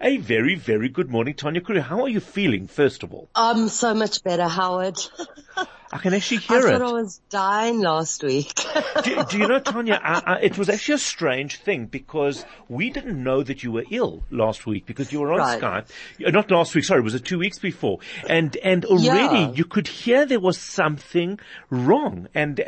A very, very good morning, Tanya Kuru. How are you feeling, first of all? I'm so much better, Howard. I can actually hear I it. thought I was dying last week. Do you know, Tanya, it was actually a strange thing because we didn't know that you were ill last week because you were on Right. Skype. Not last week, sorry, it was 2 weeks before. And already you could hear there was something wrong. And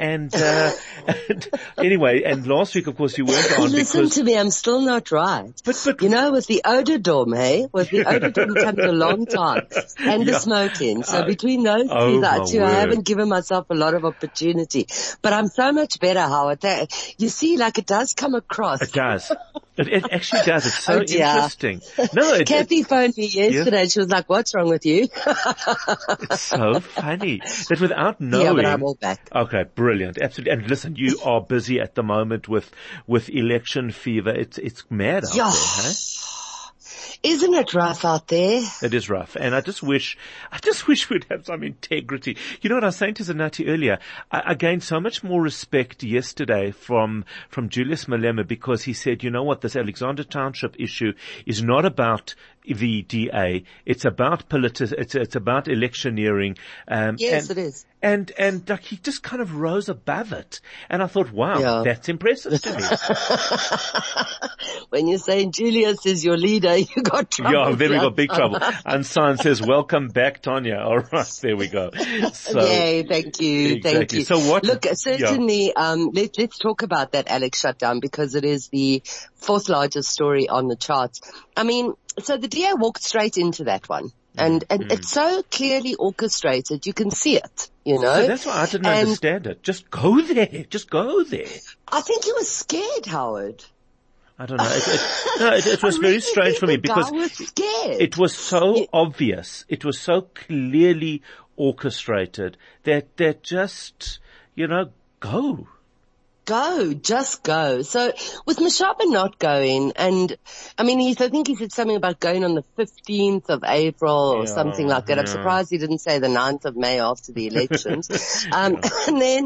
anyway, and last week, of course, you weren't on Listen to me, I'm still not right. But you know, with the Ododom, hey? With the Ododom comes a long time. And the smoking. So between those two, I haven't given myself a lot of opportunity. But I'm so much better, Howard. You see, like it does come across. It does. It actually does. It's so interesting. No, Kathy phoned me yesterday and she was like, what's wrong with you? It's so funny that without knowing. Yeah, but I'm all back. Okay, brilliant. Absolutely. And listen, you are busy at the moment with election fever. It's mad out there, hey? Isn't it rough out there? It is rough. And I just wish we'd have some integrity. You know what I was saying to Zanati earlier? I gained so much more respect yesterday from Julius Malema because he said, you know what, this Alexander Township issue is not about the DA. It's about it's about electioneering. Yes, it is. And like he just kind of rose above it. And I thought, wow, that's impressive to me. When you're saying Julius is your leader, you got trouble. Yeah, then we got big trouble. And San says, welcome back, Tanya. All right, there we go. So, yay, thank you. Exactly. Thank you. So what? Look, certainly, let's talk about that Alex shutdown because it is the fourth largest story on the charts. I mean, so the DA walked straight into that one. And it's so clearly orchestrated, you can see it, you know. So that's why I didn't understand it. Just go there. Just go there. I think he was scared, Howard. I don't know. It was very strange for me because it was so obvious. It was so clearly orchestrated that just, you know, go. Just go. So with Mashaba not going, and I mean, I think he said something about going on the 15th of April or something like that. I'm surprised he didn't say the 9th of May after the elections. And then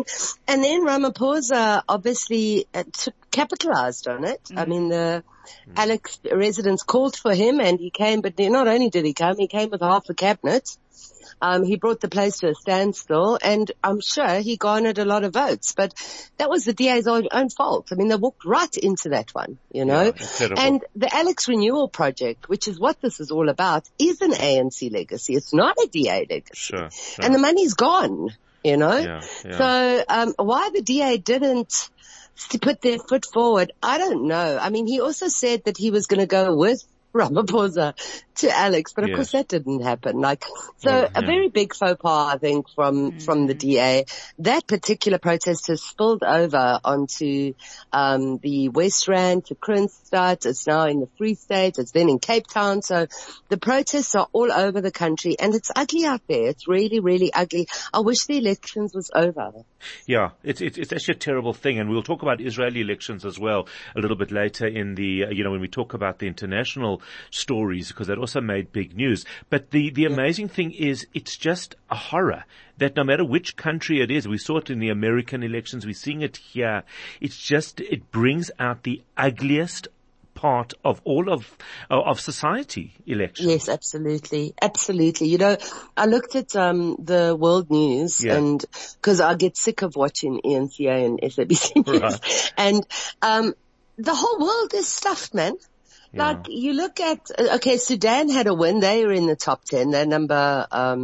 Ramaphosa obviously capitalized on it. I mean, the Alex residents called for him and he came, but not only did he came with half the cabinet. He brought the place to a standstill and I'm sure he garnered a lot of votes, but that was the DA's own fault. I mean, they walked right into that one, you know, and the Alex Renewal Project, which is what this is all about, is an ANC legacy. It's not a DA legacy. Sure. And the money's gone, you know. Yeah. So, why the DA didn't put their foot forward, I don't know. I mean, he also said that he was going to go with Ramaphosa to Alex, but of course that didn't happen. A very big faux pas, I think, from the DA. That particular protest has spilled over onto, the West Rand to Kroonstad. It's now in the Free State. It's then in Cape Town. So the protests are all over the country and it's ugly out there. It's really, really ugly. I wish the elections was over. Yeah, it's actually a terrible thing. And we'll talk about Israeli elections as well a little bit later in the, when we talk about the international stories, because that also made big news. But the amazing thing is it's just a horror that no matter which country it is, we saw it in the American elections, we're seeing it here. It brings out the ugliest part of all of society elections. Yes, absolutely. Absolutely. You know, I looked at, the world news and, cause I get sick of watching ENCA and SABC news. Right. And, the whole world is stuffed, man. Like you look at, Sudan had a win. They were in the top 10. They're number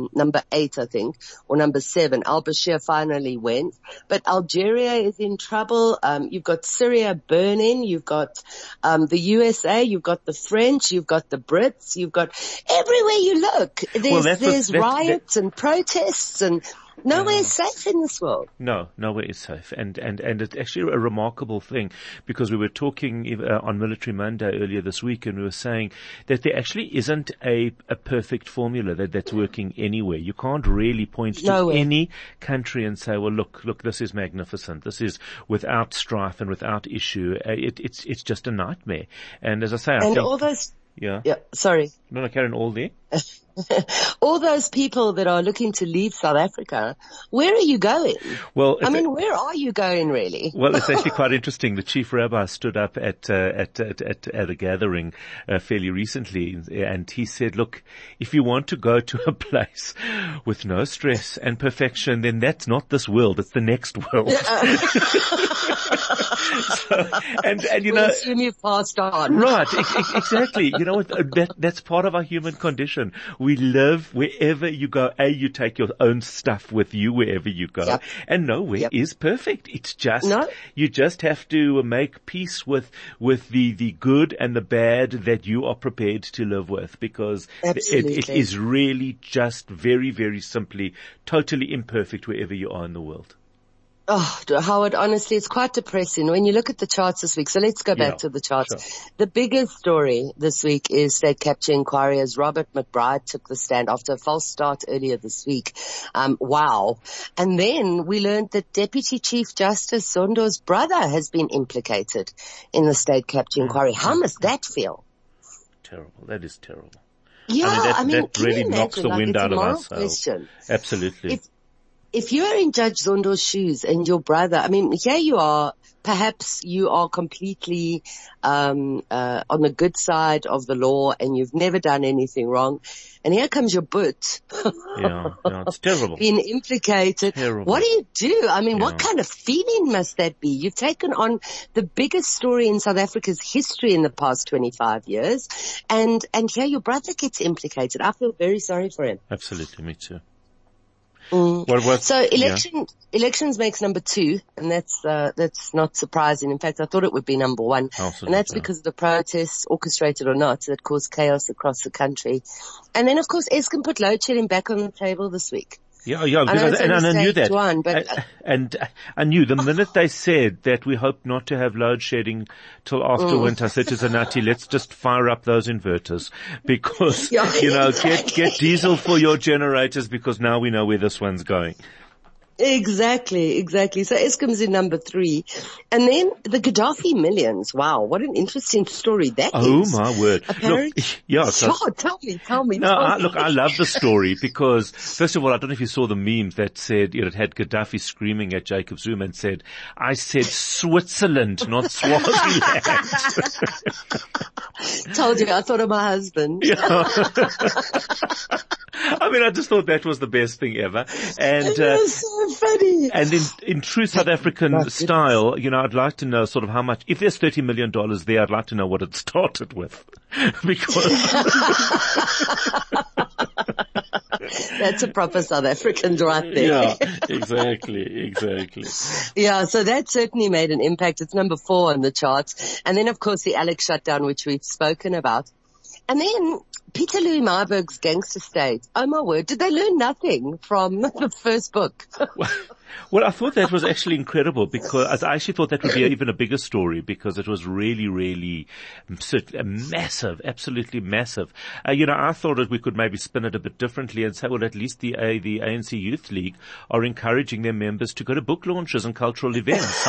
8, I think, or number 7. Al-Bashir finally went, but Algeria is in trouble. You've got Syria burning. You've got, the USA. You've got the French. You've got the Brits. You've got everywhere you look. There's riots and protests and nowhere is safe in this world. No, nowhere is safe. And it's actually a remarkable thing because we were talking on Military Monday earlier this week and we were saying that there actually isn't a perfect formula that's working anywhere. You can't really point to any country and say, well, look, this is magnificent. This is without strife and without issue. It's just a nightmare. And as I say, all those. Yeah. Sorry. No, Karen, all there? All those people that are looking to leave South Africa, where are you going? Well, where are you going really? Well, it's actually quite interesting. The chief rabbi stood up at a gathering fairly recently, and he said, "Look, if you want to go to a place with no stress and perfection, then that's not this world; it's the next world." And you know, assume you passed on, right? Exactly. You know what? That's part of our human condition. We live wherever you go. You take your own stuff with you wherever you go. Yep. And nowhere is perfect. It's just, No. you just have to make peace with the good and the bad that you are prepared to live with, because it is really just very, very simply totally imperfect wherever you are in the world. Oh, Howard, honestly, it's quite depressing when you look at the charts this week. So let's go back to the charts. Sure. The biggest story this week is state capture inquiry as Robert McBride took the stand after a false start earlier this week. Wow. And then we learned that Deputy Chief Justice Zondo's brother has been implicated in the state capture inquiry. How must that feel? Terrible. That is terrible. Yeah, that really knocks the wind out of us. Absolutely. If you are in Judge Zondo's shoes and your brother, here you are, perhaps you are completely on the good side of the law and you've never done anything wrong. And here comes your butt. Yeah, it's terrible. Being implicated. Terrible. What do? What kind of feeling must that be? You've taken on the biggest story in South Africa's history in the past 25 years. And here your brother gets implicated. I feel very sorry for him. Absolutely, me too. So elections makes number 2, and that's not surprising. In fact, I thought it would be number 1. Absolutely. And that's because of the protests, orchestrated or not, that caused chaos across the country. And then, of course, Eskom put load shedding back on the table this week. Yeah, and I knew that. And I knew the minute they said that we hope not to have load shedding till after winter, I said to Zanati, let's just fire up those inverters, because, get diesel for your generators, because now we know where this one's going. Exactly. So Eskom's in number 3. And then the Gaddafi millions. Wow, what an interesting story that is. Oh my word. Tell me. Look, I love the story because, first of all, I don't know if you saw the memes that said, it had Gaddafi screaming at Jacob Zuma and said, I said Switzerland, not Swaziland. Told you, I thought of my husband. Yeah. I just thought that was the best thing ever. And, it was so funny. And in true South African style, I'd like to know sort of how much, if there's $30 million there, I'd like to know what it started with. Because that's a proper South African right there. Yeah, exactly. Yeah, so that certainly made an impact. It's number 4 on the charts. And then of course the Alex shutdown, which we've spoken about. And then Peter Louis Marburg's Gangster State. Oh my word, did they learn nothing from the first book? Well, I thought that was actually incredible, because I actually thought that would be even a bigger story, because it was really, really massive, absolutely massive. I thought that we could maybe spin it a bit differently and say, well, at least the ANC Youth League are encouraging their members to go to book launches and cultural events. So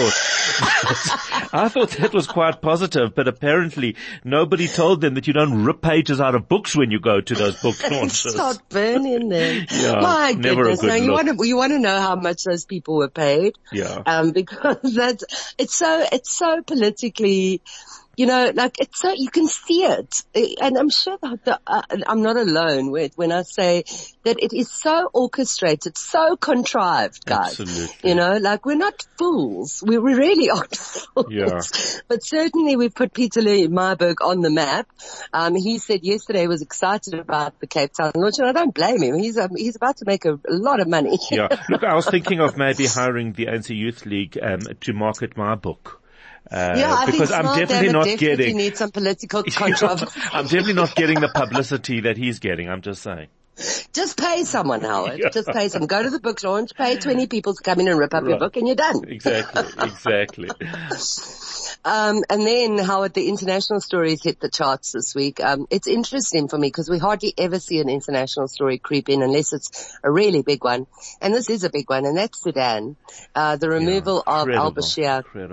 I thought that was quite positive, but apparently nobody told them that you don't rip pages out of books when you go to those book launches. Start burning them. Yeah, my goodness. Now you want to know how much those people were paid? Yeah. Because it's so politically, you can see it. And I'm sure that I'm not alone when I say that it is so orchestrated, so contrived, guys. Absolutely. We're not fools. We really aren't fools. Yeah. But certainly we've put Peter Louis Marburg on the map. He said yesterday he was excited about the Cape Town launch, and I don't blame him. He's about to make a lot of money. Yeah. Look, I was thinking of maybe hiring the ANC Youth League, to market my book. Because I'm definitely not getting. Need some political controversy. I'm definitely not getting the publicity that he's getting. I'm just saying. Just pay someone, Howard. Just pay someone. Go to the book launch, pay 20 people to come in and rip up your book, and you're done. Exactly. And then, Howard, the international stories hit the charts this week. It's interesting for me because we hardly ever see an international story creep in unless it's a really big one. And this is a big one, and that's Sudan. The removal of al-Bashir. Incredible.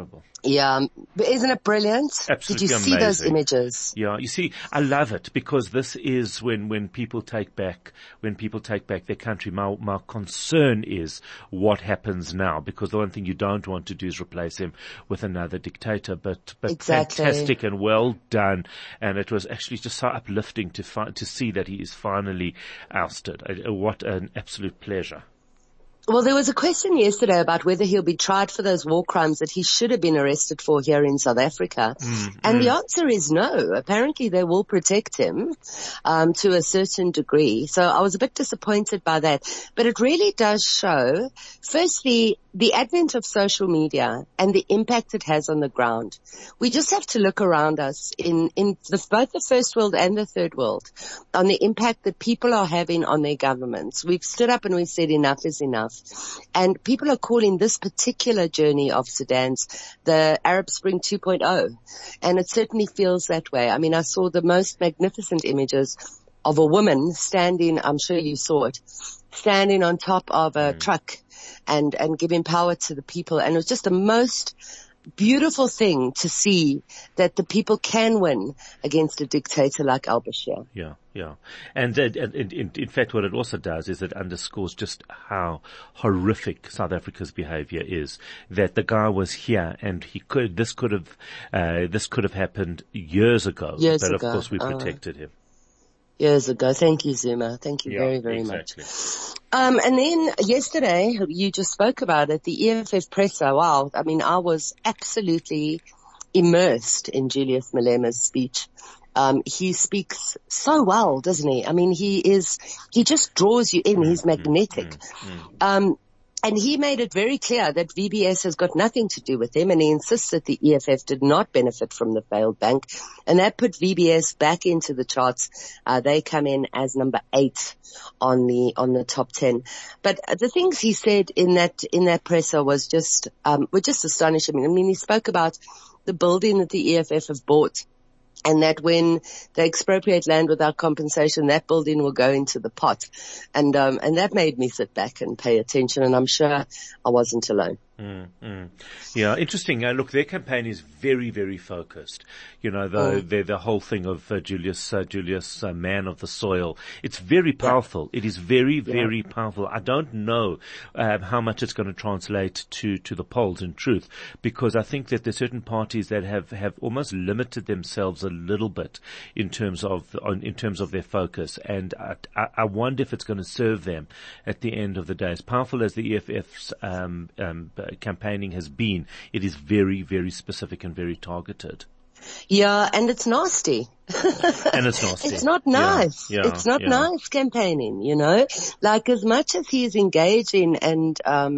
Yeah, but isn't it brilliant? Absolutely Did you see amazing. those images? Yeah, you see, I love it because this is when people take back their country. My concern is what happens now, because the one thing you don't want to do is replace him with another dictator. But Exactly. fantastic and well done, and it was actually just so uplifting to see that he is finally ousted. What an absolute pleasure. Well, there was a question yesterday about whether he'll be tried for those war crimes that he should have been arrested for here in South Africa. And the answer is no. Apparently they will protect him, to a certain degree. So I was a bit disappointed by that. But it really does show, firstly, the advent of social media and the impact it has on the ground. We just have to look around us in both the first world and the third world on the impact that people are having on their governments. We've stood up and we've said enough is enough. And people are calling this particular journey of Sudan's the Arab Spring 2.0. And it certainly feels that way. I mean, I saw the most magnificent images of a woman standing, I'm sure you saw it, standing on top of a truck and giving power to the people. And it was just the most beautiful thing to see that the people can win against a dictator like al-Bashir. Yeah, yeah. And in fact, what it also does is it underscores just how horrific South Africa's behavior is. That the guy was here and this could have happened years ago. But of course we protected him. Years ago. Thank you, Zuma. Thank you very, very much. And then yesterday, you just spoke about it, the EFF presser. Wow. I mean, I was absolutely immersed in Julius Malema's speech. He speaks so well, doesn't he? I mean, he just draws you in. He's magnetic. And he made it very clear that VBS has got nothing to do with him, and he insists that the EFF did not benefit from the failed bank, and that put VBS back into the charts. They come in as number 8 on the top 10. But the things he said in that presser was just astonishing. I mean, he spoke about the building that the EFF have bought, and that when they expropriate land without compensation, that building will go into the pot. And that made me sit back and pay attention, and I'm sure I wasn't alone. Yeah, interesting. Look, their campaign is very, very focused. You know, the whole thing of Julius, man of the soil. It's very powerful. It is very, very powerful. I don't know how much it's going to translate to the polls, in truth, because I think that there's certain parties that have almost limited themselves a little bit in terms of their focus, and I wonder if it's going to serve them at the end of the day. As powerful as the EFF's campaigning has been, it is very, very specific and very targeted. Yeah, and it's nasty. And it's nasty. It's not nice. Yeah, it's not nice campaigning, you know. Like, as much as he is engaging and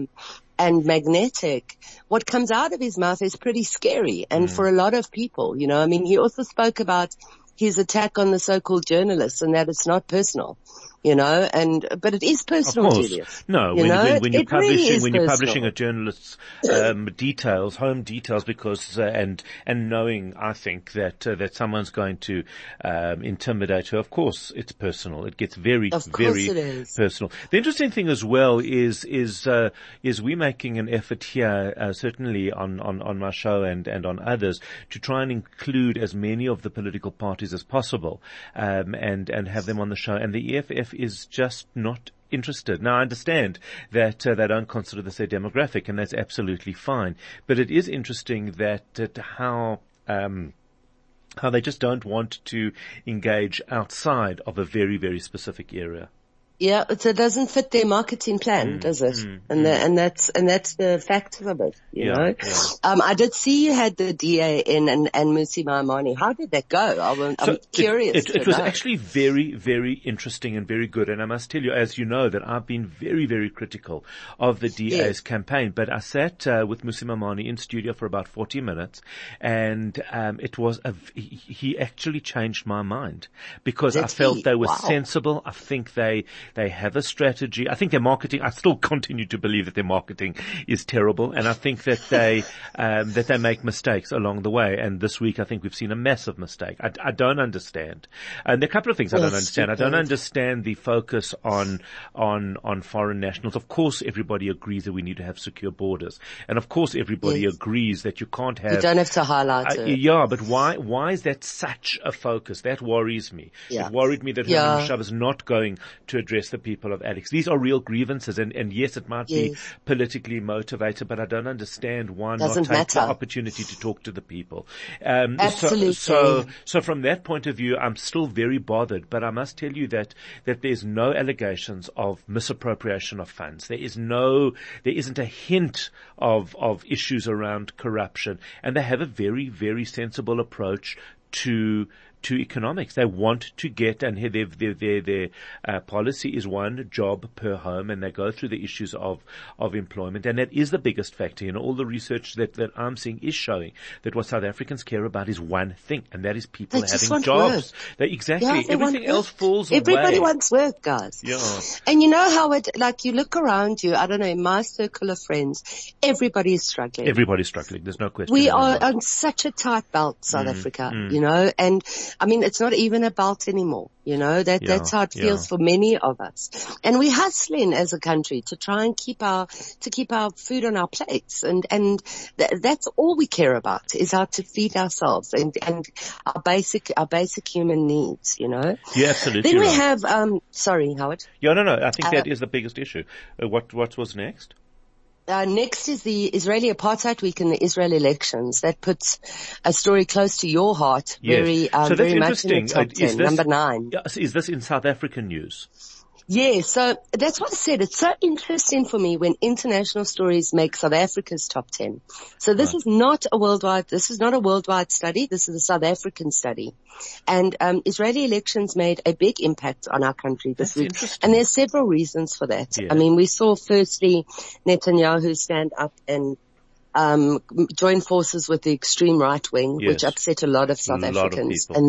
magnetic, what comes out of his mouth is pretty scary. And for a lot of people, you know, I mean, he also spoke about his attack on the so-called journalists and that it's not personal. You know, but it is personal, Julius. No, when you're publishing a journalist's home details, because and knowing, I think that someone's going to intimidate her, of course it's personal. It gets very personal. The interesting thing as well is we making an effort here, certainly on my show and on others, to try and include as many of the political parties as possible, and have them on the show. And the EFF is just not interested. Now, I understand that they don't consider this their demographic, and that's absolutely fine. But it is interesting that how they just don't want to engage outside of a very, very specific area. Yeah, so it doesn't fit their marketing plan, does it? And that's the fact of it, you know. Yeah. I did see you had the DA in and Mmusi Maimane. How did that go? I'm curious. It was actually very, very interesting and very good. And I must tell you, as you know, that I've been very, very critical of the DA's campaign. But I sat with Mmusi Maimane in studio for about 40 minutes, and it was he actually changed my mind, because I felt they were sensible. I think they They have a strategy. I think their marketing, I still continue to believe that their marketing is terrible. And I think that they make mistakes along the way. And this week, I think we've seen a massive mistake. I don't understand. And there are a couple of things I don't understand. I don't understand the focus on foreign nationals. Of course, everybody agrees that we need to have secure borders. And of course, everybody agrees that you can't have. You don't have to highlight it. Yeah, but why is that such a focus? That worries me. It worried me that Herman Mashaba is not going to address the people of Alex. These are real grievances, and yes, it might be politically motivated, but I don't understand why not take the opportunity to talk to the people. Absolutely. So from that point of view, I'm still very bothered, but I must tell you that there's no allegations of misappropriation of funds. There isn't a hint of issues around corruption, and they have a very, very sensible approach to economics. They want to get, and their policy is one job per home, and they go through the issues of employment, and that is the biggest factor. You know, all the research that I'm seeing is showing that what South Africans care about is one thing, and that is people having jobs. Everything else falls away. Everybody wants work, guys. Yeah. And you know how you look around you, I don't know, in my circle of friends, everybody is struggling. Everybody's struggling. There's no question. We are on such a tight belt, South Africa, you know, and I mean, it's not even a belt anymore, you know, that's how it feels for many of us. And we're hustling as a country to try and keep our food on our plates. And that's all we care about, is how to feed ourselves and our basic human needs, you know. Yeah, absolutely. Then we have, sorry, Howard. Yeah, no, I think that is the biggest issue. What was next? Next is the Israeli Apartheid Week and the Israel elections. That puts a story close to your heart. Yes. So that's very interesting. Much in the top 10, number 9. Is this in South African news? Yeah, so that's what I said. It's so interesting for me when international stories make South Africa's top 10. So this is not a worldwide study. This is a South African study. And Israeli elections made a big impact on our country this week. And there's several reasons for that. Yeah. I mean, we saw firstly Netanyahu stand up and join forces with the extreme right wing, which upset a lot of South Africans. People,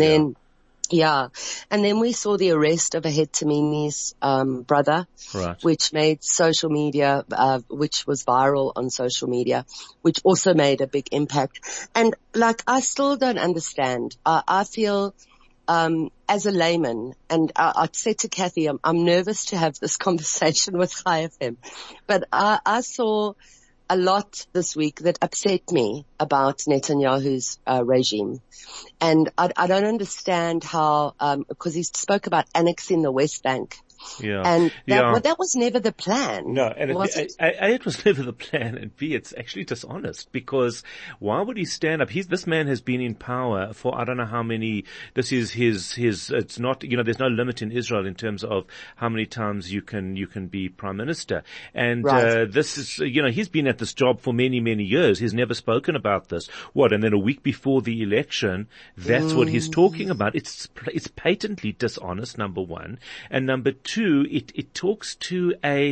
and then we saw the arrest of Ahed Tamimi's brother, which made social media, which was viral on social media, which also made a big impact. And I still don't understand. I feel, as a layman, and I'd say to Kathy, I'm nervous to have this conversation with Chai FM, but I saw a lot this week that upset me about Netanyahu's regime. And I don't understand how, because he spoke about annexing the West Bank. Yeah. And that was never the plan. No, and it was never the plan, and B, it's actually dishonest, because why would he stand up? This man has been in power for I don't know how many, this is his, it's not, you know, there's no limit in Israel in terms of how many times you can be prime minister. And, this is, you know, he's been at this job for many, many years. He's never spoken about this. And then a week before the election, that's what he's talking about. It's patently dishonest, number one. And number two, it talks to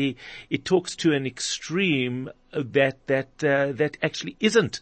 an extreme that actually isn't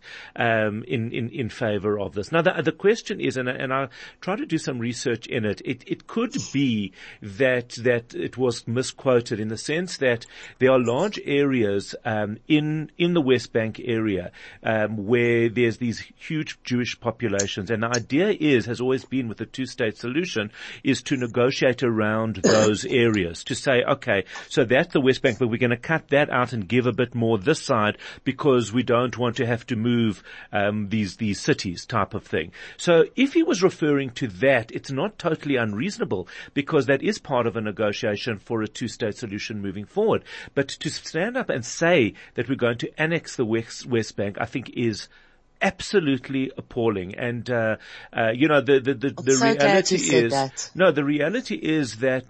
in favor of this. Now the question is, and I try to do some research in it. It could be that it was misquoted in the sense that there are large areas in the West Bank area where there's these huge Jewish populations, and the idea has always been with the two-state solution is to negotiate around those areas, to say, okay, so that's the West Bank, but we're going to cut that out and give a bit more this side because we don't want to have to move these cities type of thing. So if he was referring to that, it's not totally unreasonable, because that is part of a negotiation for a two-state solution moving forward. But to stand up and say that we're going to annex the West Bank, I think is absolutely appalling. And you know, the reality is the reality is that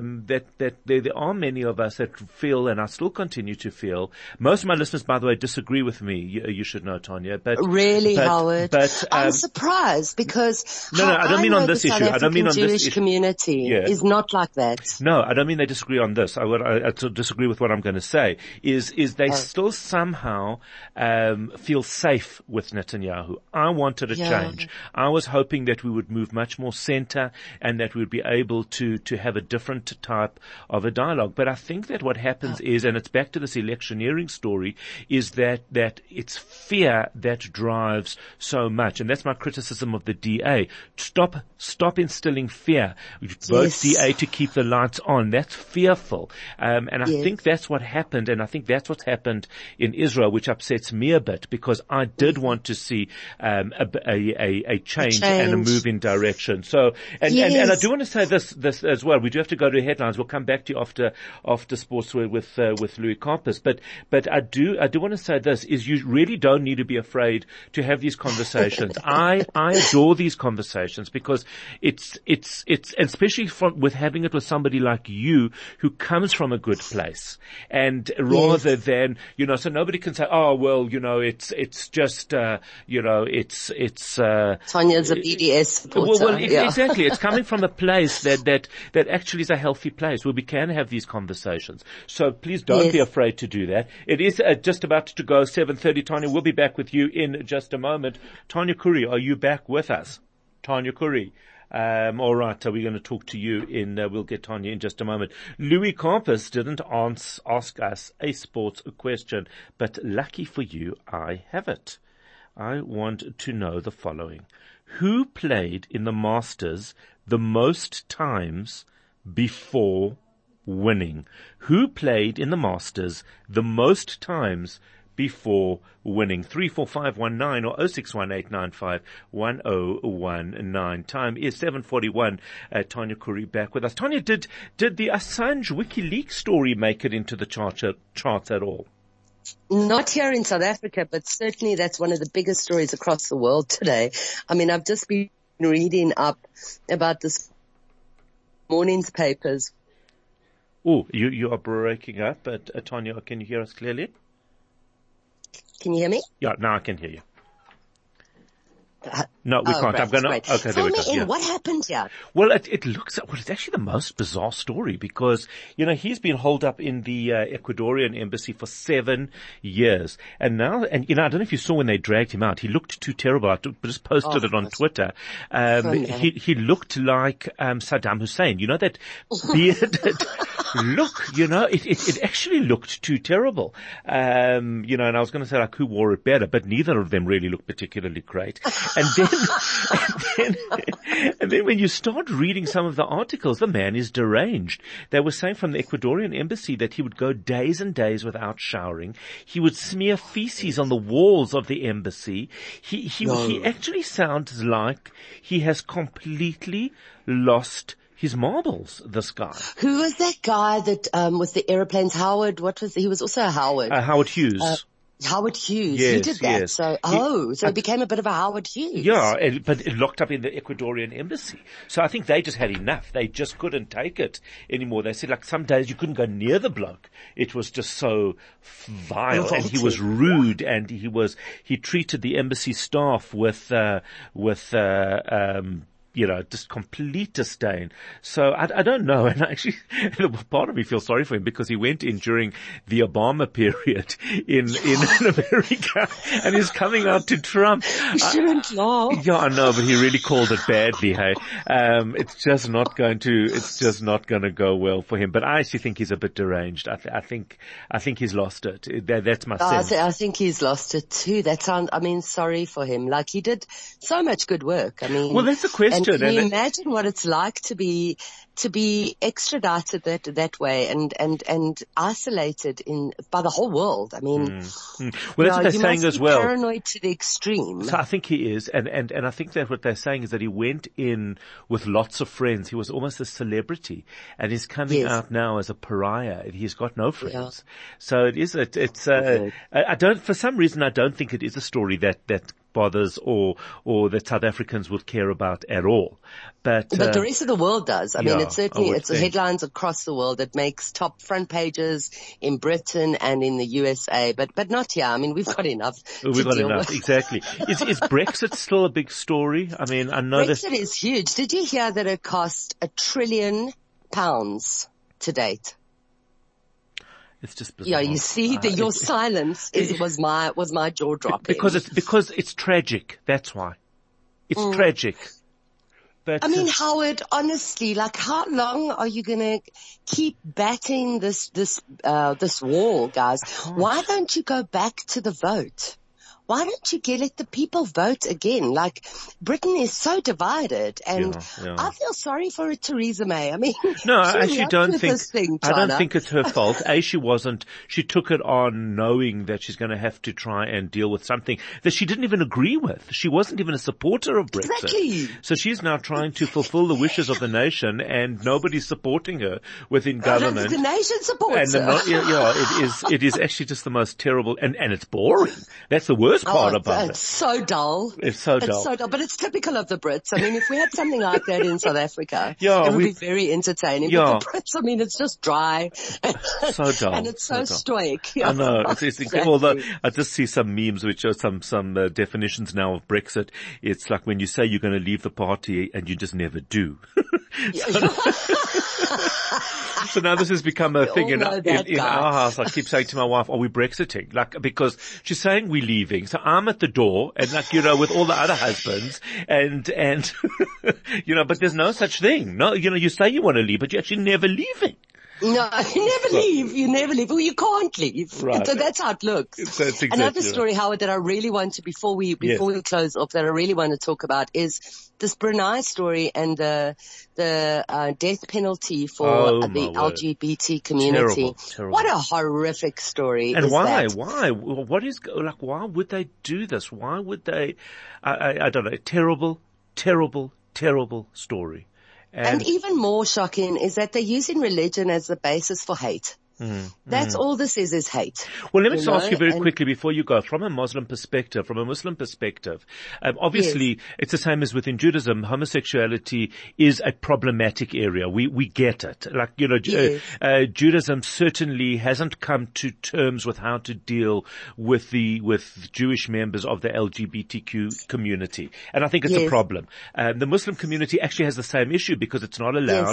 there are many of us that feel, and I still continue to feel. Most of my listeners, by the way, disagree with me. You should know, Tanya. But really, Howard, I'm surprised, because I don't mean on this issue. I don't mean on Jewish this issue. Community is not like that. No, I don't mean they disagree on this. I disagree with what I'm going to say. Is they still somehow feel safe with Netanyahu. I wanted a change. I was hoping that we would move much more center and that we would be able to have a different type of a dialogue. But I think that what happens is, and it's back to this electioneering story, is that it's fear that drives so much. And that's my criticism of the DA. Stop instilling fear. Vote DA to keep the lights on. That's fearful. And I think that's what happened. And I think that's what's happened in Israel, which upsets me a bit, because I did want to see a change and a move in direction. So, and I do want to say this as well. We do have to go to headlines. We'll come back to you after sports with Louis Campos. But I do want to say this, is you really don't need to be afraid to have these conversations. I adore these conversations, because it's especially with having it with somebody like you who comes from a good place, and rather than, so nobody can say, oh, well, it's just, it's Tanya's a BDS supporter. Well, exactly. It's coming from a place that actually is a healthy place where we can have these conversations. So please don't be afraid to do that. It is just about to go 7:30. Tanya, we'll be back with you in just a moment. Tanya Khoury, are you back with us? Tanya Khoury. All right. So we're going to talk to you we'll get Tanya in just a moment. Louis Campos didn't ask us a sports question, but lucky for you, I have it. I want to know the following. Who played in the Masters the most times before winning? Who played in the Masters the most times before winning? 34519 or 0618951019. Time is 7:41. Tanya Khoury back with us. Tanya, did the Assange WikiLeaks story make it into the charts at all? Not here in South Africa, but certainly that's one of the biggest stories across the world today. I mean, I've just been reading up about this morning's papers. Oh, you are breaking up, but Tanya, can you hear us clearly? Can you hear me? Yeah, now I can hear you. No, we can't. Right, I'm going to. Okay, there we go. Yeah. What happened here? Well, it's actually the most bizarre story, because he's been holed up in the Ecuadorian embassy for 7 years, and now, I don't know if you saw when they dragged him out. He looked too terrible. I just posted it on Twitter. He looked like Saddam Hussein. That bearded look. It actually looked too terrible. And I was going to say, like, who wore it better, but neither of them really looked particularly great. And then when you start reading some of the articles, the man is deranged. They were saying from the Ecuadorian embassy that he would go days and days without showering. He would smear feces on the walls of the embassy. He actually sounds like he has completely lost his marbles, this guy. Who was that guy that with the aeroplanes? Howard, he was also a Howard. Howard Hughes. Howard Hughes, yes, he did that. Yes. So he became a bit of a Howard Hughes. Yeah, but locked up in the Ecuadorian embassy. So I think they just had enough. They just couldn't take it anymore. They said, like, some days you couldn't go near the bloke. It was just so vile, and he was rude, and he treated the embassy staff with just complete disdain. So I don't know. And actually, part of me feels sorry for him, because he went in during the Obama period in America, and he's coming out to Trump. You shouldn't laugh. Yeah, I know, but he really called it badly. Hey, it's just not going to go well for him. But I actually think he's a bit deranged. I think he's lost it. That's my sense. I think he's lost it too. Sorry for him. Like, he did so much good work. Well, that's the question. Can you imagine what it's like to be extradited that way and isolated by the whole world? Well, that's what they're saying as well. Paranoid to the extreme. So I think he is, and I think that what they're saying is that he went in with lots of friends. He was almost a celebrity, and he's coming out now as a pariah. He's got no friends. Yeah. So it is. For some reason, I don't think it is a story that bothers or that South Africans would care about at all. But the rest of the world does. It's headlines across the world. It makes top front pages in Britain and in the USA, but not here. We've got enough. We've got enough. Exactly. Is Brexit still a big story? I know Brexit is huge. Did you hear that it cost £1 trillion to date? It's just bizarre. Yeah, you see, your silence was my jaw dropping. Because it's tragic. That's why. It's tragic. But I mean, Howard, honestly, like, how long are you gonna keep batting this wall, guys? Why don't you go back to the vote? Why don't you let the people vote again? Like, Britain is so divided, and I feel sorry for Theresa May. I mean, no, I actually don't think, I don't think it's her fault. She took it on knowing that she's going to have to try and deal with something that she didn't even agree with. She wasn't even a supporter of Brexit. Exactly. So she's now trying to fulfill the wishes of the nation, and nobody's supporting her within government. The nation supports her. It is actually just the most terrible, and it's boring. That's the worst part about it. It's so dull. It's so dull. But it's typical of the Brits. I mean, if we had something like that in South Africa, it would be very entertaining. But the Brits, I mean, it's just dry. So dull. And it's so stoic. I know. It's incredible. Although I just see some memes which are some definitions now of Brexit. It's like when you say you're going to leave the party and you just never do. So now this has become a thing in our house. I keep saying to my wife, are we Brexiting? Like, because she's saying we're leaving. So I'm at the door and with all the other husbands and, but there's no such thing. No, you say you want to leave, but you're actually never leaving. No, you never leave. You never leave. Well, you can't leave. Right. So that's how it looks. Exactly Another story, Howard, that I really want to, before we close off, that I really want to talk about is this Brunei story and the death penalty for the LGBT community. Terrible. What a horrific story. And is why? that. Why? Why would they do this? Why would they? I don't know. Terrible story. And even more shocking is that they're using religion as the basis for hate. That's all this is hate. Well, let me just ask you very quickly before you go, from a Muslim perspective, obviously it's the same as within Judaism. Homosexuality is a problematic area. We get it. Like, Judaism certainly hasn't come to terms with how to deal with Jewish members of the LGBTQ community. And I think it's a problem. The Muslim community actually has the same issue because it's not allowed.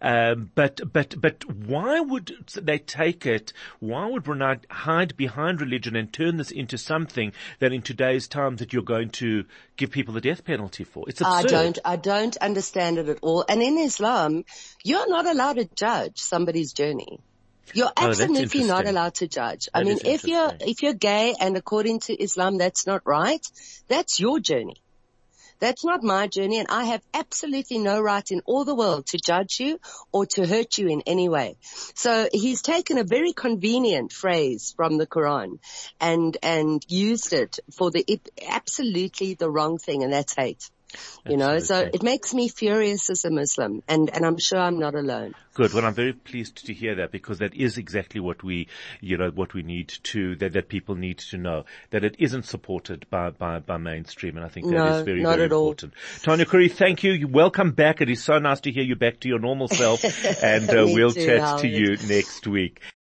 But why would they take it? Why would Brunei hide behind religion and turn this into something that in today's times that you're going to give people the death penalty for? It's absurd. I don't understand it at all. And in Islam, you're not allowed to judge somebody's journey. You're absolutely not allowed to judge. I mean, if you're gay and according to Islam that's not right, that's your journey. That's not my journey, and I have absolutely no right in all the world to judge you or to hurt you in any way. So he's taken a very convenient phrase from the Quran and used it for absolutely the wrong thing, and that's hate. So it makes me furious as a Muslim, and I'm sure I'm not alone. Good. Well, I'm very pleased to hear that, because that is exactly what we need to, that people need to know, that it isn't supported by mainstream. And I think that is very, very important. Tanya Curry, thank you. Welcome back. It is so nice to hear you back to your normal self, and we'll chat to you next week.